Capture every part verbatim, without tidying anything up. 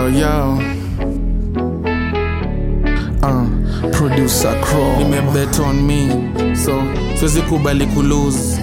yo uh, producer Crow nime bet on me, so siwezi kubali ku lose.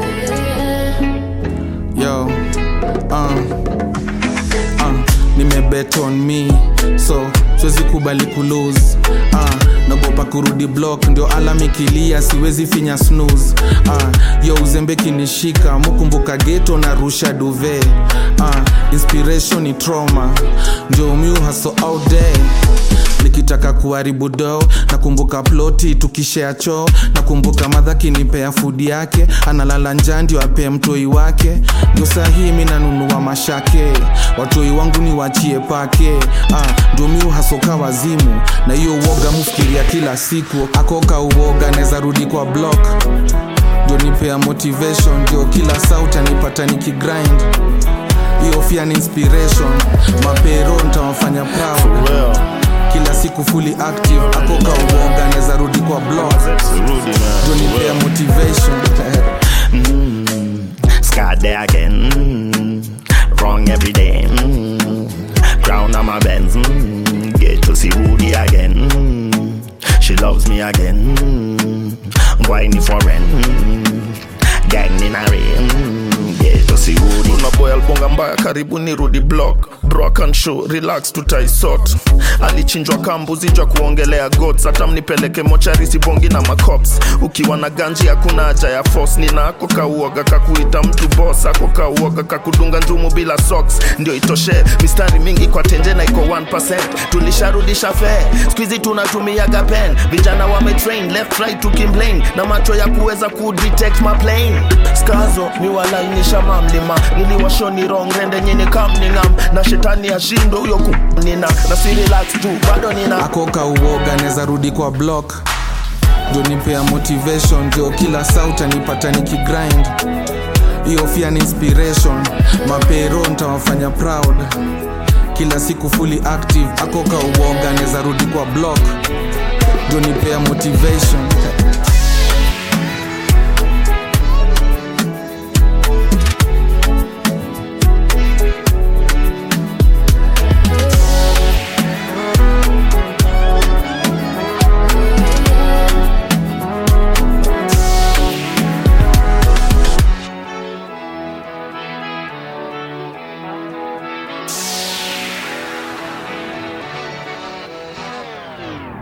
Yo uh, uh, nime bet on me, so siwezi kubali ku lose. uh, Nagopa kurudi block, ndio alarm ikilia siwezi finya snooze. uh, Yo uzembe kinishika, mukumbuka ghetto na rusha duve. uh, Inspiration ni trauma, ndio miu hustle out there. Nikitaka kuharibu do, nakumbuka ploti tukishare choo. Nakumbuka madha kinipea food yake, analala njaa ndio ape mtoi wake. Ndio sahi mimi nanunua mashake, watoi wangu ni wachie pake. ah Ndio miu hasoka wazimu, na hiyo uoga mufikiria kila siku. Akoka uoga neza rudi kwa block, ndio nipea motivation. Ndio kila sauta nipata nikigrind, hiyo fia ni inspiration. Mapero nitawafanya proud, kila siku fully active. Akoka uoga neza rudi kwa block, ndio nipea motivation. mm, Scar there again, mm, wrong every day. mm, Crown on my Benz, mm, get to see Woody again. mm, She loves me again, mm, whiny for rent, mm, gang in a rain, mm, get to see Woody. Unaboy albonga mbaya karibu ni rudi block. Brock and show, relax tutaisort. Alichinjwa kambuzi jwa kuongelea gods. Hata mnipeleke mochari sibongi na makops. Ukiwa na ganji hakuna haja ya force. Nina ako kauoga kakuita mtu boss. Ako kauoga kakudunga njumu bila socks. Ndio itoshe, mistari mingi kwa tenje na iko one percent. Tulisharudisha fair, squeezy tunatumiaga pen. Vijana wametrain, left right tukimplain. Na macho ya kuweza kudetect my plane. Skazo, mi walainisha mamlima. Niliwashoni wrong, rende nyini kamningam. Na shetani ya shindo uyo kunina. Na si relax tu, bado nina. Akoka uoga neza rudi kwa block, ndio nipea motivation. Ndio kila sauta nipata nikigrind, hiyo fia ni inspiration. Mapero nitawafanya proud, kila siku fully active. Akoka uoga neza rudi kwa block, ndio nipea motivation.